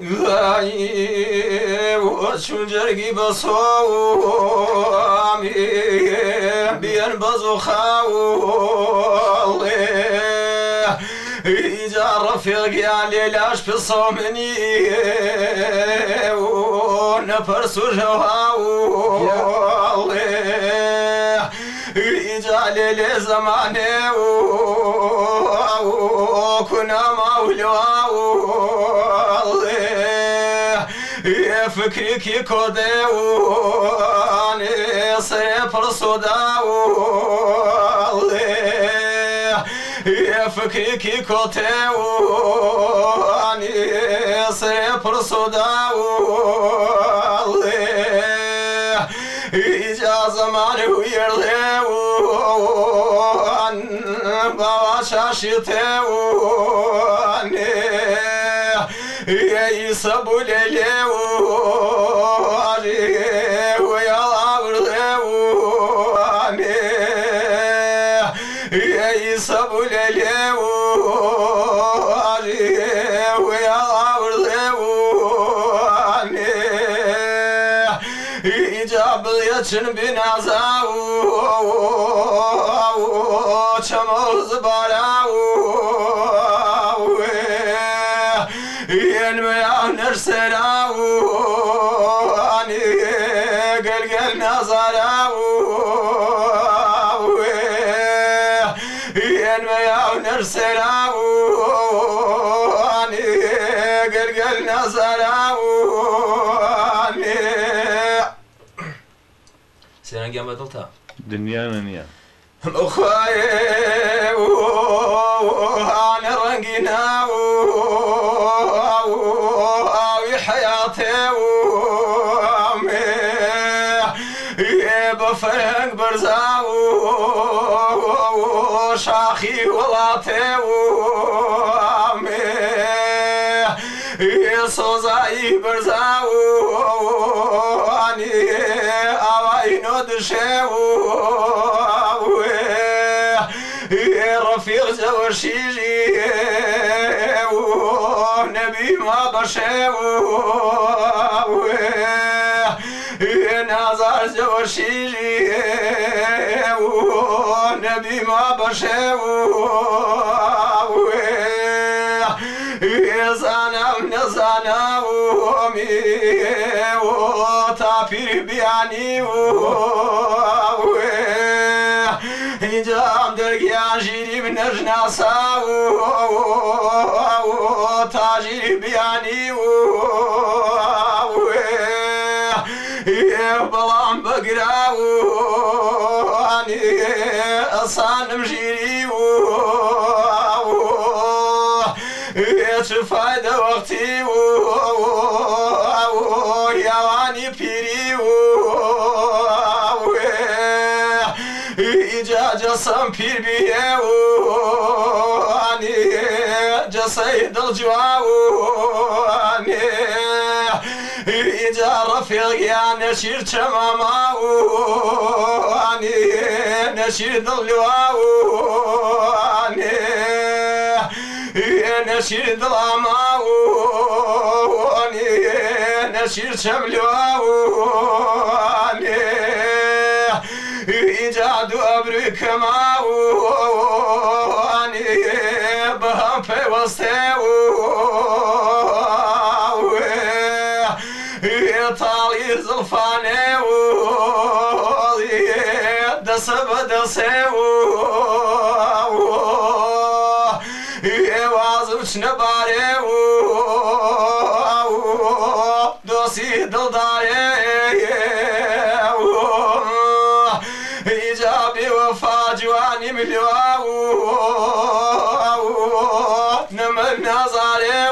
وشون جرقي بصوامي بين بزو خاولي إجا رفيق يا ليلاش في صومني ونفرسو جواولي إجا ليلي زماني وكنا مولواولي فكرك كودي واني صفر صداولي فكرك كودي واني صفر صداولي إجا زمان ويرضي وان بواشاشتي واني يسبو ليلي واري ويا العبري واني يسبو ليلي واري ويا العبري واني إجاب يتشن بنازا وشمال زبالا نرسلا واني قلقل نظرا ينميا نرسلا واني قلقل نظرا سيران قام بدلتها دنيا نيا أخوي وأنا رنقنا حياتي وامي بفرق برزا وشاخي ولاتي وامي صوزاي برزا واني أواينو دشي رفيق زور شيجي ونبي ما بشاو نازار زور شيجي ونبي ما بشاو زانا نزانا ومي وطافير بياني جام درگیان جیری بنجنا ساو تاجری بیانی بلام بگراو آنی اصانم جیری چه فایده وقتی یوانی پیری جسم پیر بیه وانی جسید الجوانی ایجا رفیق یا نشیر چماما وانی نشیر دلوانی نشیر دلاما وانی نشیر چملوانی إيجاد أبرك معواني بهم في وسطي طالي زلفاني دسب دسي وازوش نباري دوسي دلداري جواني ملواو نمر نظاري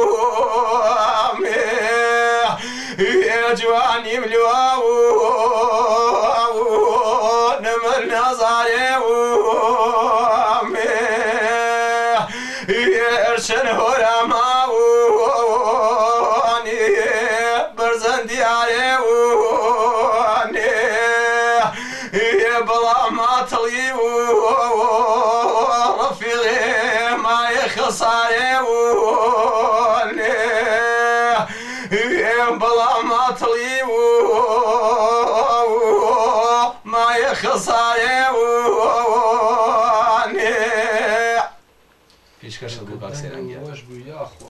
جواني ملواو نمر نظاري ارشن هرما برزن دياري بلا ما تلي رفيقي ما يخساري بلا ما طليب ما يخساري پیشکش بو باکسێرانگیان وەش بوو یاخۆ